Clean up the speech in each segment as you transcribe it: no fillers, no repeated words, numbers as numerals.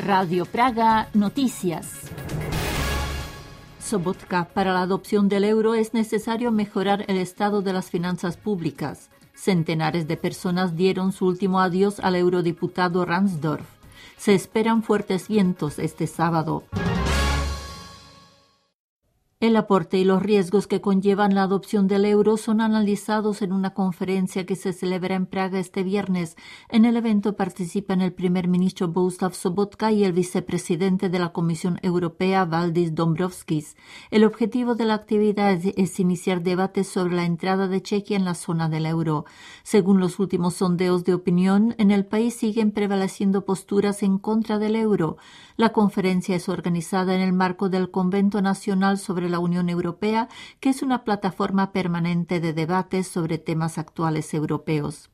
Radio Praga Noticias. Sobotka, para la adopción del euro es necesario mejorar el estado de las finanzas públicas. Centenares de personas dieron su último adiós al eurodiputado Ransdorf. Se esperan fuertes vientos este sábado. El aporte y los riesgos que conllevan la adopción del euro son analizados en una conferencia que se celebra en Praga este viernes. En el evento participan el primer ministro Bohuslav Sobotka y el vicepresidente de la Comisión Europea, Valdis Dombrovskis. El objetivo de la actividad es iniciar debates sobre la entrada de Chequia en la zona del euro. Según los últimos sondeos de opinión, en el país siguen prevaleciendo posturas en contra del euro. La conferencia es organizada en el marco del Convento Nacional sobre la Unión Europea, que es una plataforma permanente de debates sobre temas actuales europeos.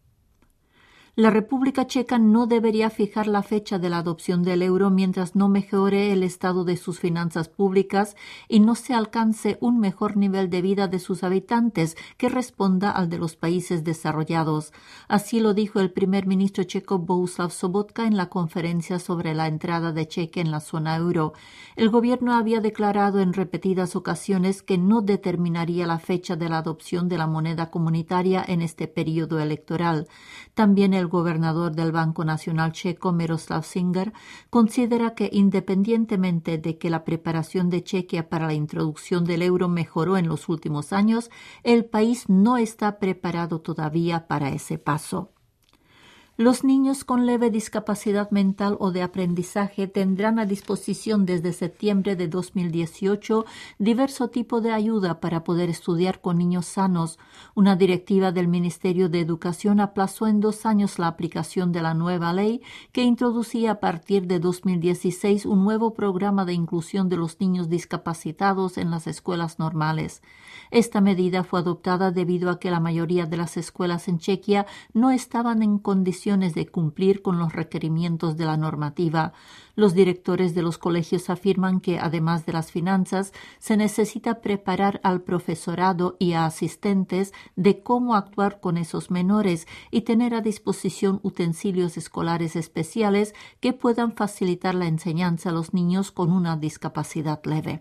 La República Checa no debería fijar la fecha de la adopción del euro mientras no mejore el estado de sus finanzas públicas y no se alcance un mejor nivel de vida de sus habitantes que responda al de los países desarrollados. Así lo dijo el primer ministro checo Bohuslav Sobotka en la conferencia sobre la entrada de Chequia en la zona euro. El gobierno había declarado en repetidas ocasiones que no determinaría la fecha de la adopción de la moneda comunitaria en este periodo electoral. También el gobernador del Banco Nacional checo, Miroslav Singer, considera que independientemente de que la preparación de Chequia para la introducción del euro mejoró en los últimos años, el país no está preparado todavía para ese paso. Los niños con leve discapacidad mental o de aprendizaje tendrán a disposición desde septiembre de 2018 diverso tipo de ayuda para poder estudiar con niños sanos. Una directiva del Ministerio de Educación aplazó en 2 años la aplicación de la nueva ley que introducía a partir de 2016 un nuevo programa de inclusión de los niños discapacitados en las escuelas normales. Esta medida fue adoptada debido a que la mayoría de las escuelas en Chequia no estaban en condiciones de cumplir con los requerimientos de la normativa. Los directores de los colegios afirman que, además de las finanzas, se necesita preparar al profesorado y a asistentes de cómo actuar con esos menores y tener a disposición utensilios escolares especiales que puedan facilitar la enseñanza a los niños con una discapacidad leve.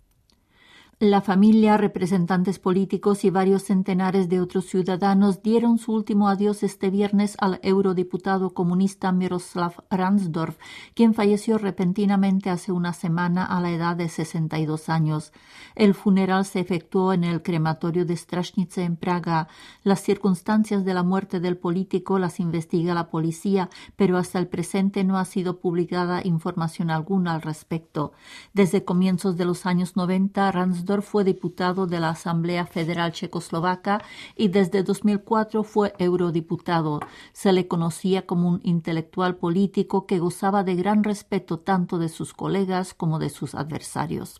La familia, representantes políticos y varios centenares de otros ciudadanos dieron su último adiós este viernes al eurodiputado comunista Miroslav Ransdorf, quien falleció repentinamente hace una semana a la edad de 62 años. El funeral se efectuó en el crematorio de Strašnice en Praga. Las circunstancias de la muerte del político las investiga la policía, pero hasta el presente no ha sido publicada información alguna al respecto. Desde comienzos de los años 90, Ransdorf fue diputado de la Asamblea Federal Checoslovaca y desde 2004 fue eurodiputado. Se le conocía como un intelectual político que gozaba de gran respeto tanto de sus colegas como de sus adversarios.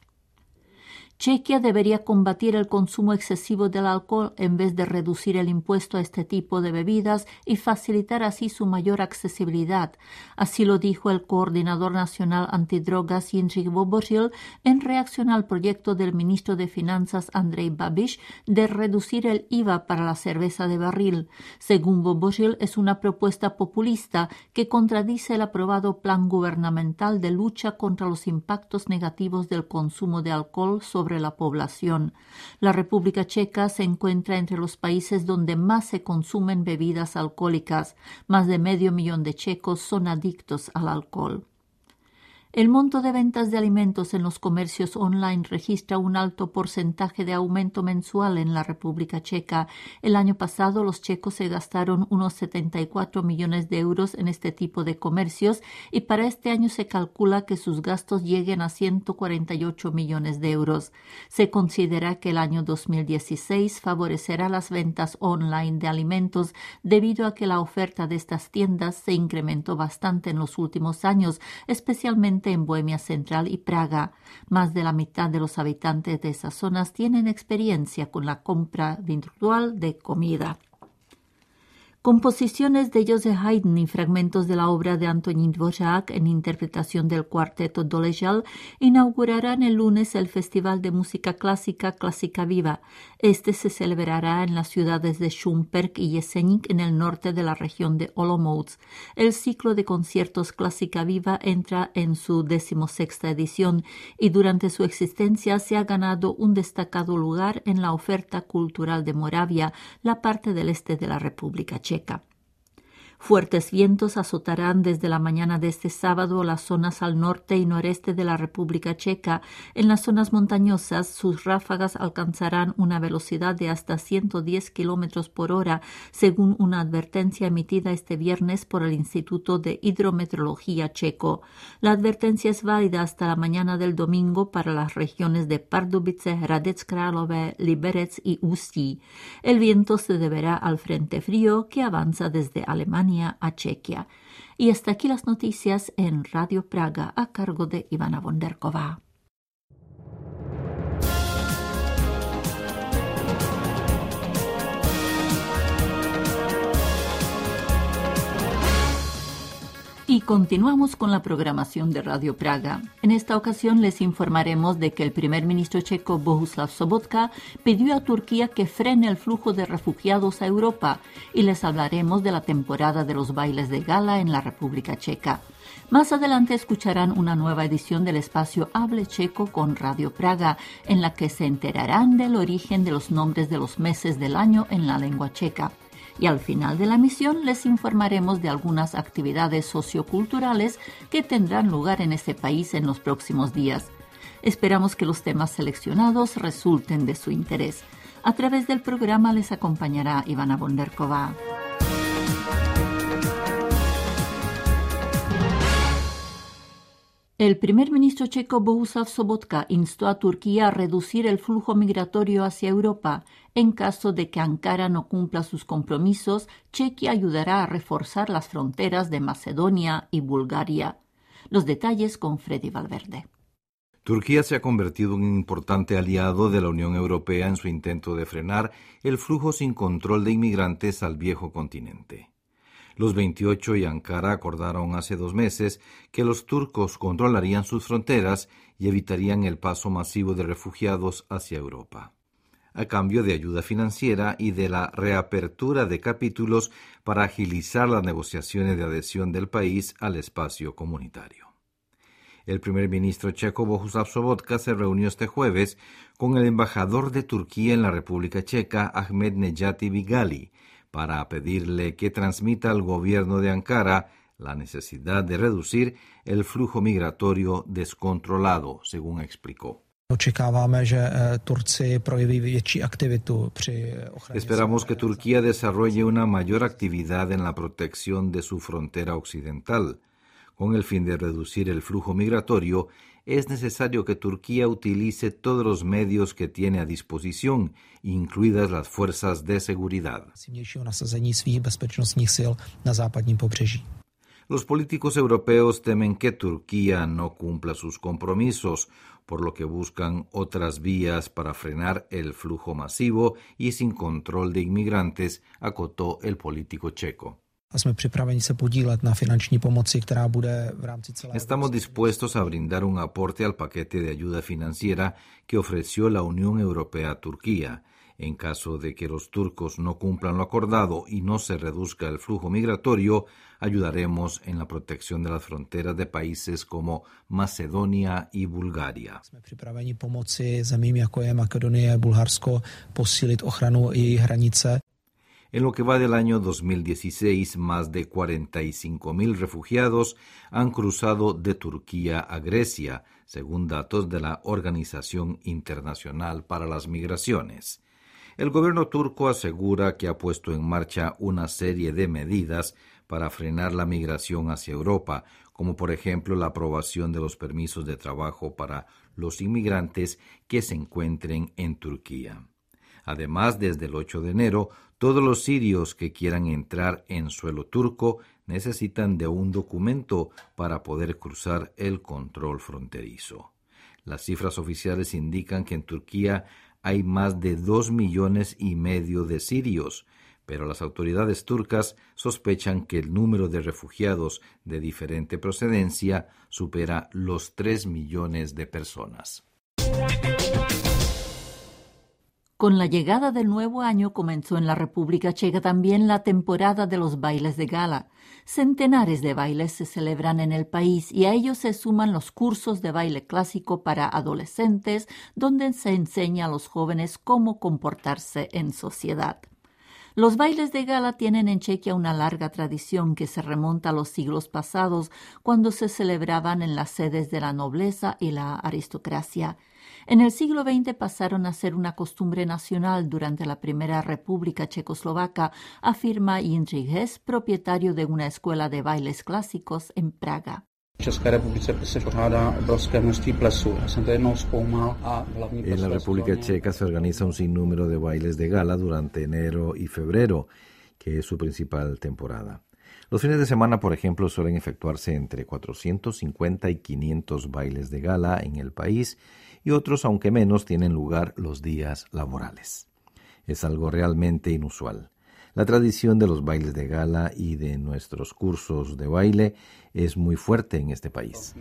Chequia debería combatir el consumo excesivo del alcohol en vez de reducir el impuesto a este tipo de bebidas y facilitar así su mayor accesibilidad. Así lo dijo el coordinador nacional antidrogas Jindřich Vobořil en reacción al proyecto del ministro de Finanzas Andrej Babiš de reducir el IVA para la cerveza de barril. Según Vobořil, es una propuesta populista que contradice el aprobado plan gubernamental de lucha contra los impactos negativos del consumo de alcohol sobre la población. La República Checa se encuentra entre los países donde más se consumen bebidas alcohólicas. Más de 500.000 de checos son adictos al alcohol. El monto de ventas de alimentos en los comercios online registra un alto porcentaje de aumento mensual en la República Checa. El año pasado los checos se gastaron unos 74 millones de euros en este tipo de comercios y para este año se calcula que sus gastos lleguen a 148 millones de euros. Se considera que el año 2016 favorecerá las ventas online de alimentos debido a que la oferta de estas tiendas se incrementó bastante en los últimos años, especialmente en Bohemia Central y Praga. Más de la mitad de los habitantes de esas zonas tienen experiencia con la compra virtual de comida. Composiciones de Joseph Haydn y fragmentos de la obra de Antonín Dvořák en interpretación del cuarteto Doležal inaugurarán el lunes el Festival de Música Clásica Clásica Viva. Este se celebrará en las ciudades de Šumperk y Jeseník en el norte de la región de Olomouc. El ciclo de conciertos Clásica Viva entra en su 16ª edición y durante su existencia se ha ganado un destacado lugar en la oferta cultural de Moravia, la parte del este de la República Checa. Fuertes vientos azotarán desde la mañana de este sábado las zonas al norte y noreste de la República Checa. En las zonas montañosas, sus ráfagas alcanzarán una velocidad de hasta 110 kilómetros por hora, según una advertencia emitida este viernes por el Instituto de Hidrometeorología checo. La advertencia es válida hasta la mañana del domingo para las regiones de Pardubice, Hradec Králové, Liberec y Ústí. El viento se deberá al frente frío que avanza desde Alemania a Chequia. Y hasta aquí las noticias en Radio Praga a cargo de Ivana Vonderková. Y continuamos con la programación de Radio Praga. En esta ocasión les informaremos de que el primer ministro checo Bohuslav Sobotka pidió a Turquía que frene el flujo de refugiados a Europa y les hablaremos de la temporada de los bailes de gala en la República Checa. Más adelante escucharán una nueva edición del espacio Hable Checo con Radio Praga, en la que se enterarán del origen de los nombres de los meses del año en la lengua checa. Y al final de la emisión les informaremos de algunas actividades socioculturales que tendrán lugar en este país en los próximos días. Esperamos que los temas seleccionados resulten de su interés. A través del programa les acompañará Ivana Vonderková. El primer ministro checo Bohuslav Sobotka instó a Turquía a reducir el flujo migratorio hacia Europa. En caso de que Ankara no cumpla sus compromisos, Chequia ayudará a reforzar las fronteras de Macedonia y Bulgaria. Los detalles con Freddy Valverde. Turquía se ha convertido en un importante aliado de la Unión Europea en su intento de frenar el flujo sin control de inmigrantes al viejo continente. Los 28 y Ankara acordaron hace 2 meses que los turcos controlarían sus fronteras y evitarían el paso masivo de refugiados hacia Europa, a cambio de ayuda financiera y de la reapertura de capítulos para agilizar las negociaciones de adhesión del país al espacio comunitario. El primer ministro checo Bohuslav Sobotka se reunió este jueves con el embajador de Turquía en la República Checa, Ahmed Necati Vigali, para pedirle que transmita al gobierno de Ankara la necesidad de reducir el flujo migratorio descontrolado, según explicó. Esperamos que Turquía desarrolle una mayor actividad en la protección de su frontera occidental. Con el fin de reducir el flujo migratorio, es necesario que Turquía utilice todos los medios que tiene a disposición, incluidas las fuerzas de seguridad. Los políticos europeos temen que Turquía no cumpla sus compromisos, por lo que buscan otras vías para frenar el flujo masivo y sin control de inmigrantes, acotó el político checo. Estamos dispuestos a brindar un aporte al paquete de ayuda financiera que ofreció la Unión Europea a Turquía. En caso de que los turcos no cumplan lo acordado y no se reduzca el flujo migratorio, ayudaremos en la protección de las fronteras de países como Macedonia y Bulgaria. En lo que va del año 2016, más de 45.000 refugiados han cruzado de Turquía a Grecia, según datos de la Organización Internacional para las Migraciones. El gobierno turco asegura que ha puesto en marcha una serie de medidas para frenar la migración hacia Europa, como por ejemplo la aprobación de los permisos de trabajo para los inmigrantes que se encuentren en Turquía. Además, desde el 8 de enero, todos los sirios que quieran entrar en suelo turco necesitan de un documento para poder cruzar el control fronterizo. Las cifras oficiales indican que en Turquía hay más de 2,5 millones de sirios, pero las autoridades turcas sospechan que el número de refugiados de diferente procedencia supera los 3 millones de personas. Con la llegada del nuevo año comenzó en la República Checa también la temporada de los bailes de gala. Centenares de bailes se celebran en el país y a ellos se suman los cursos de baile clásico para adolescentes, donde se enseña a los jóvenes cómo comportarse en sociedad. Los bailes de gala tienen en Chequia una larga tradición que se remonta a los siglos pasados, cuando se celebraban en las sedes de la nobleza y la aristocracia. En el siglo XX pasaron a ser una costumbre nacional durante la Primera República Checoslovaca, afirma Jindřich Hess, propietario de una escuela de bailes clásicos en Praga. En la República Checa se organiza un sinnúmero de bailes de gala durante enero y febrero, que es su principal temporada. Los fines de semana, por ejemplo, suelen efectuarse entre 450 y 500 bailes de gala en el país, y otros, aunque menos, tienen lugar los días laborales. Es algo realmente inusual. La tradición de los bailes de gala y de nuestros cursos de baile es muy fuerte en este país.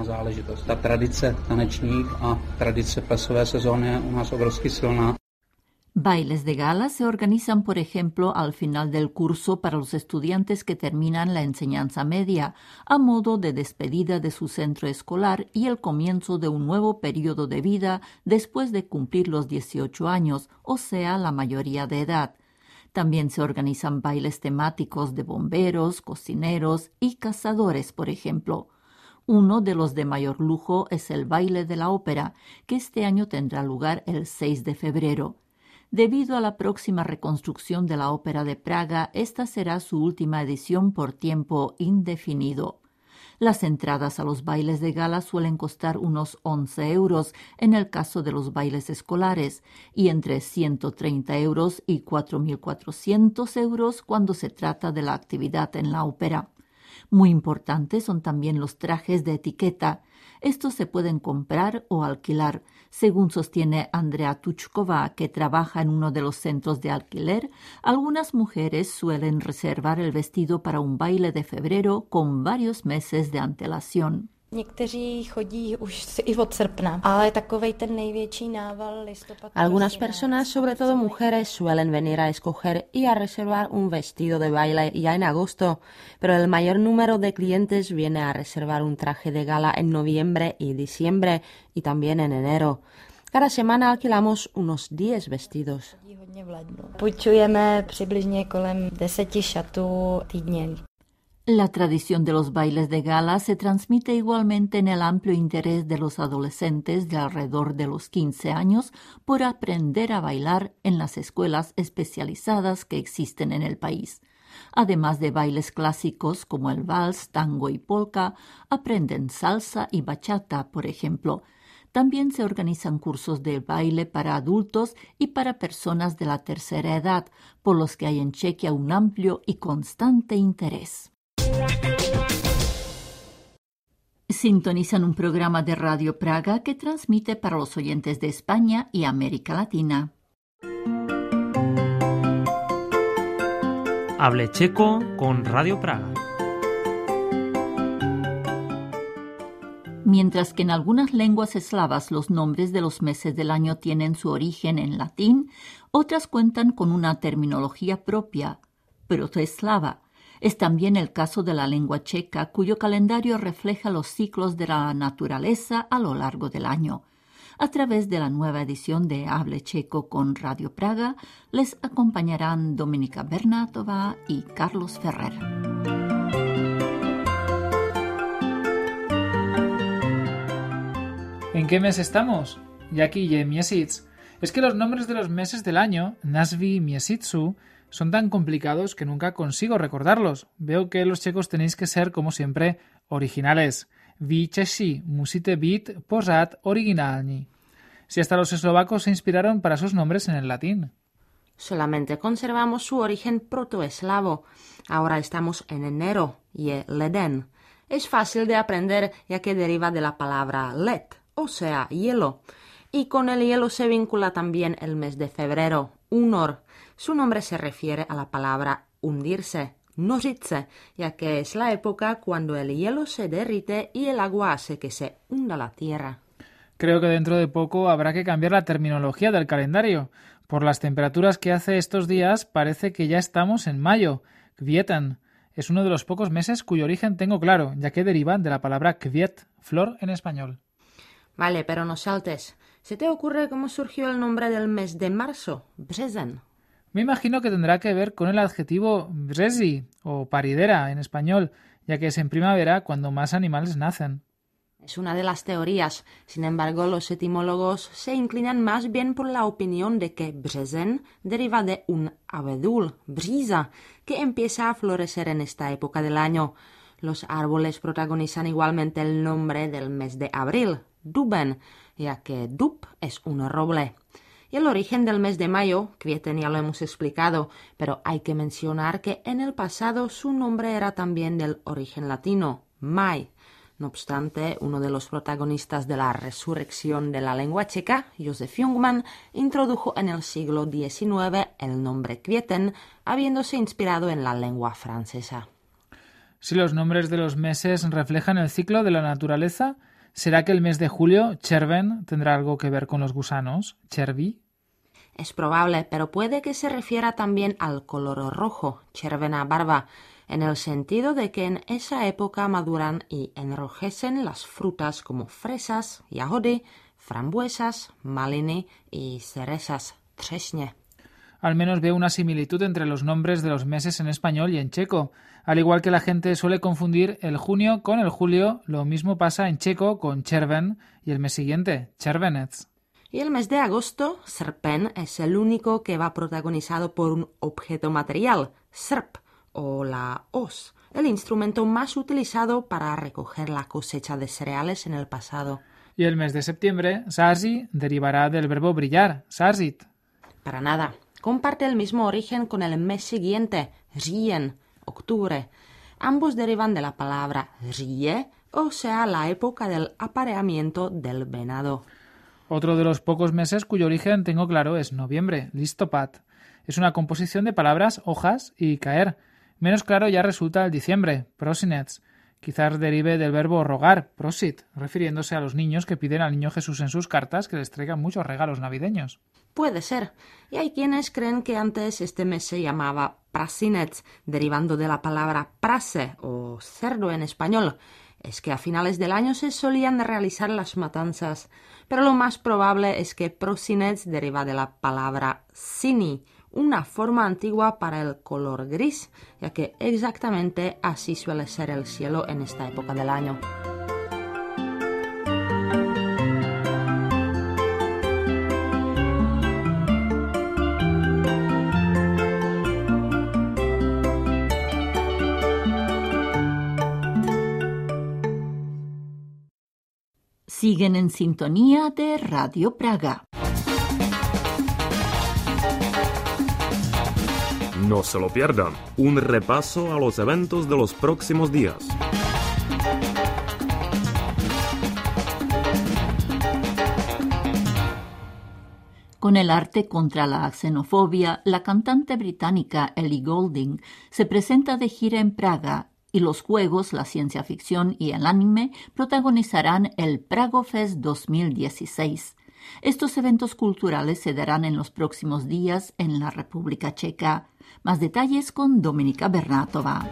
Bailes de gala se organizan, por ejemplo, al final del curso para los estudiantes que terminan la enseñanza media, a modo de despedida de su centro escolar y el comienzo de un nuevo periodo de vida después de cumplir los 18 años, o sea, la mayoría de edad. También se organizan bailes temáticos de bomberos, cocineros y cazadores, por ejemplo. Uno de los de mayor lujo es el baile de la ópera, que este año tendrá lugar el 6 de febrero. Debido a la próxima reconstrucción de la Ópera de Praga, esta será su última edición por tiempo indefinido. Las entradas a los bailes de gala suelen costar unos 11 euros en el caso de los bailes escolares y entre 130 euros y 4.400 euros cuando se trata de la actividad en la ópera. Muy importantes son también los trajes de etiqueta. Estos se pueden comprar o alquilar. Según sostiene Andrea Tuchkova, que trabaja en uno de los centros de alquiler, algunas mujeres suelen reservar el vestido para un baile de febrero con varios meses de antelación. Algunas personas, sobre todo mujeres, suelen venir a escoger y a reservar un vestido de baile ya en agosto, pero el mayor número de clientes viene a reservar un traje de gala en noviembre y diciembre y también en enero. Cada semana alquilamos unos 10 vestidos. La tradición de los bailes de gala se transmite igualmente en el amplio interés de los adolescentes de alrededor de los 15 años por aprender a bailar en las escuelas especializadas que existen en el país. Además de bailes clásicos como el vals, tango y polka, aprenden salsa y bachata, por ejemplo. También se organizan cursos de baile para adultos y para personas de la tercera edad, por los que hay en Chequia un amplio y constante interés. Sintonizan un programa de Radio Praga que transmite para los oyentes de España y América Latina. Hable checo con Radio Praga. Mientras que en algunas lenguas eslavas los nombres de los meses del año tienen su origen en latín, otras cuentan con una terminología propia, protoeslava. Es también el caso de la lengua checa, cuyo calendario refleja los ciclos de la naturaleza a lo largo del año. A través de la nueva edición de Hable Checo con Radio Praga, les acompañarán Dominika Bernátova y Carlos Ferrer. ¿En qué mes estamos? Jaki je miesic. Es que los nombres de los meses del año, Nazvi miesitsu, son tan complicados que nunca consigo recordarlos. Veo que los checos tenéis que ser, como siempre, originales. Vi Češi musíte být pořád originální. Si hasta los eslovacos se inspiraron para sus nombres en el latín. Solamente conservamos su origen protoeslavo. Ahora estamos en enero, je leden. Es fácil de aprender ya que deriva de la palabra led, o sea, hielo. Y con el hielo se vincula también el mes de febrero, Únor. Su nombre se refiere a la palabra hundirse, nořit, ya que es la época cuando el hielo se derrite y el agua hace que se hunda la tierra. Creo que dentro de poco habrá que cambiar la terminología del calendario. Por las temperaturas que hace estos días parece que ya estamos en mayo. Kwieten es uno de los pocos meses cuyo origen tengo claro, ya que derivan de la palabra kwiet, flor en español. Vale, pero no saltes. ¿Se te ocurre cómo surgió el nombre del mes de marzo? Březen. Me imagino que tendrá que ver con el adjetivo březí o paridera en español, ya que es en primavera cuando más animales nacen. Es una de las teorías. Sin embargo, los etimólogos se inclinan más bien por la opinión de que březen deriva de un abedul, bříza, que empieza a florecer en esta época del año. Los árboles protagonizan igualmente el nombre del mes de abril, duben, ya que dub es un roble. Y el origen del mes de mayo, Kwieten ya lo hemos explicado, pero hay que mencionar que en el pasado su nombre era también del origen latino, mai. No obstante, uno de los protagonistas de la resurrección de la lengua checa, Josef Jungmann, introdujo en el siglo XIX el nombre Kwieten, habiéndose inspirado en la lengua francesa. Si los nombres de los meses reflejan el ciclo de la naturaleza, ¿será que el mes de julio, červen, tendrá algo que ver con los gusanos, červí? Es probable, pero puede que se refiera también al color rojo, červená barva, en el sentido de que en esa época maduran y enrojecen las frutas como fresas, jahody, frambuesas, maliny y cerezas, třešně. Al menos veo una similitud entre los nombres de los meses en español y en checo. Al igual que la gente suele confundir el junio con el julio, lo mismo pasa en checo con červen y el mes siguiente, červenec. Y el mes de agosto, srpen, es el único que va protagonizado por un objeto material, srp, o la hoz, el instrumento más utilizado para recoger la cosecha de cereales en el pasado. Y el mes de septiembre, sarsi, derivará del verbo brillar, sarsit. Para nada. Comparte el mismo origen con el mes siguiente, říjen, octubre. Ambos derivan de la palabra říje, o sea, la época del apareamiento del venado. Otro de los pocos meses cuyo origen tengo claro es noviembre, listopad. Es una composición de palabras, hojas y caer. Menos claro ya resulta el diciembre, prosinets. Quizás derive del verbo rogar, prosit, refiriéndose a los niños que piden al niño Jesús en sus cartas que les traigan muchos regalos navideños. Puede ser. Y hay quienes creen que antes este mes se llamaba prasinets, derivando de la palabra prase o cerdo en español. Es que a finales del año se solían realizar las matanzas, pero lo más probable es que prosinets deriva de la palabra sini, una forma antigua para el color gris, ya que exactamente así suele ser el cielo en esta época del año. Siguen en sintonía de Radio Praga. No se lo pierdan, un repaso a los eventos de los próximos días. Con el arte contra la xenofobia, la cantante británica Ellie Goulding se presenta de gira en Praga y los juegos, la ciencia ficción y el anime protagonizarán el Pragofest 2016. Estos eventos culturales se darán en los próximos días en la República Checa. Más detalles con Dominika Bernátova.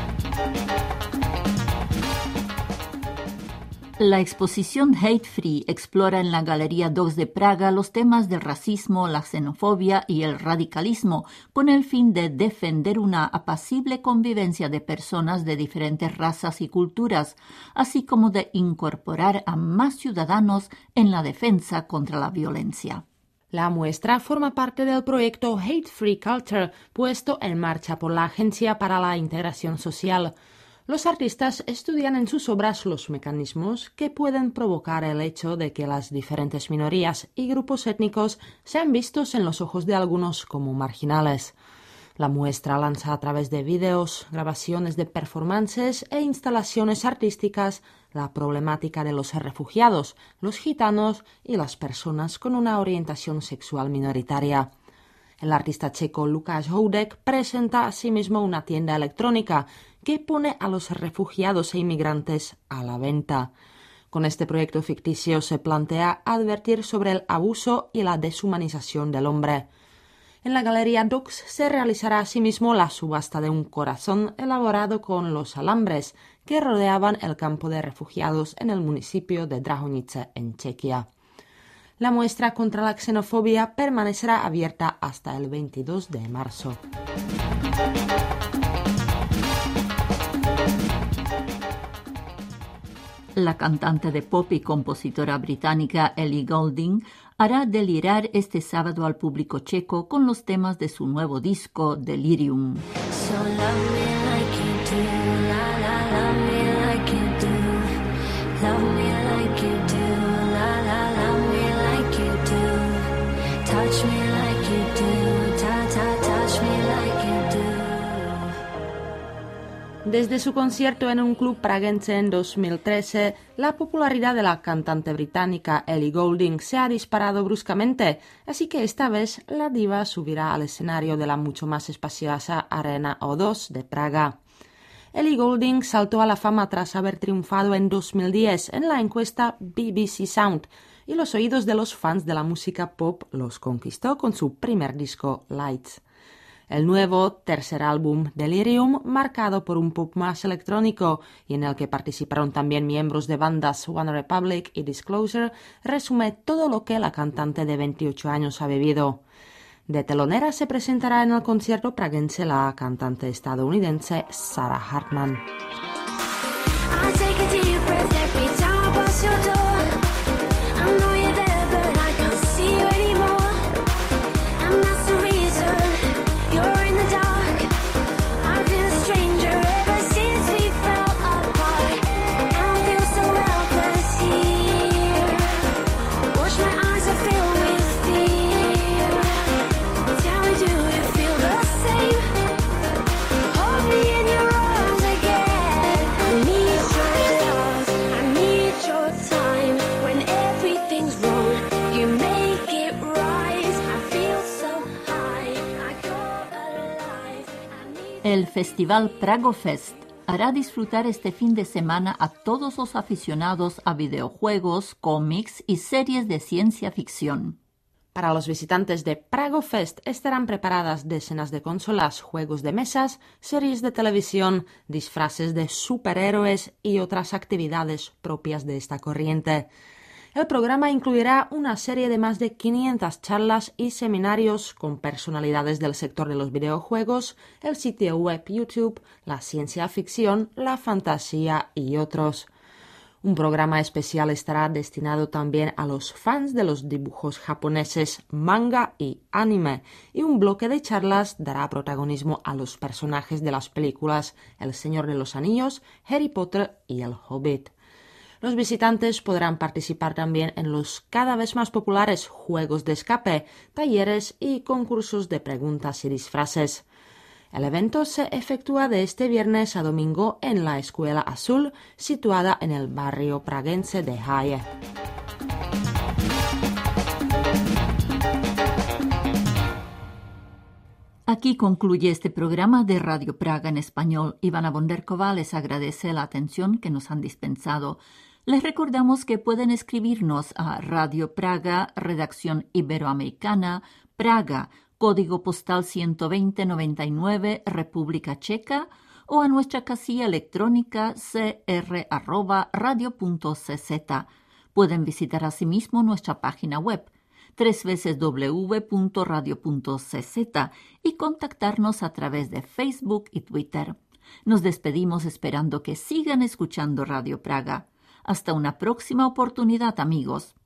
La exposición Hate Free explora en la Galería 2 de Praga los temas del racismo, la xenofobia y el radicalismo, con el fin de defender una apacible convivencia de personas de diferentes razas y culturas, así como de incorporar a más ciudadanos en la defensa contra la violencia. La muestra forma parte del proyecto Hate Free Culture, puesto en marcha por la Agencia para la Integración Social. Los artistas estudian en sus obras los mecanismos que pueden provocar el hecho de que las diferentes minorías y grupos étnicos sean vistos en los ojos de algunos como marginales. La muestra lanza a través de vídeos, grabaciones de performances e instalaciones artísticas la problemática de los refugiados, los gitanos y las personas con una orientación sexual minoritaria. El artista checo Lukáš Houdek presenta asimismo una tienda electrónica que pone a los refugiados e inmigrantes a la venta. Con este proyecto ficticio se plantea advertir sobre el abuso y la deshumanización del hombre. En la Galería Dux se realizará asimismo la subasta de un corazón elaborado con los alambres que rodeaban el campo de refugiados en el municipio de Drahonice, en Chequia. La muestra contra la xenofobia permanecerá abierta hasta el 22 de marzo. La cantante de pop y compositora británica Ellie Goulding hará delirar este sábado al público checo con los temas de su nuevo disco Delirium. Desde su concierto en un club praguense en 2013, la popularidad de la cantante británica Ellie Goulding se ha disparado bruscamente, así que esta vez la diva subirá al escenario de la mucho más espaciosa Arena O2 de Praga. Ellie Goulding saltó a la fama tras haber triunfado en 2010 en la encuesta BBC Sound, y los oídos de los fans de la música pop los conquistó con su primer disco Lights. El nuevo tercer álbum, Delirium, marcado por un pop más electrónico y en el que participaron también miembros de bandas One Republic y Disclosure, resume todo lo que la cantante de 28 años ha vivido. De telonera se presentará en el concierto praguense la cantante estadounidense Sarah Hartman. El Festival Pragofest hará disfrutar este fin de semana a todos los aficionados a videojuegos, cómics y series de ciencia ficción. Para los visitantes de Pragofest estarán preparadas decenas de consolas, juegos de mesas, series de televisión, disfraces de superhéroes y otras actividades propias de esta corriente. El programa incluirá una serie de más de 500 charlas y seminarios con personalidades del sector de los videojuegos, el sitio web YouTube, la ciencia ficción, la fantasía y otros. Un programa especial estará destinado también a los fans de los dibujos japoneses, manga y anime, y un bloque de charlas dará protagonismo a los personajes de las películas El Señor de los Anillos, Harry Potter y El Hobbit. Los visitantes podrán participar también en los cada vez más populares juegos de escape, talleres y concursos de preguntas y disfraces. El evento se efectúa de este viernes a domingo en la Escuela Azul, situada en el barrio praguense de Haje. Aquí concluye este programa de Radio Praga en español. Ivana Bonderkova les agradece la atención que nos han dispensado. Les recordamos que pueden escribirnos a Radio Praga, Redacción Iberoamericana, Praga, Código Postal 12099, República Checa, o a nuestra casilla electrónica cr@radio.cz. Pueden visitar asimismo nuestra página web www.radio.cz y contactarnos a través de Facebook y Twitter. Nos despedimos esperando que sigan escuchando Radio Praga. Hasta una próxima oportunidad, amigos.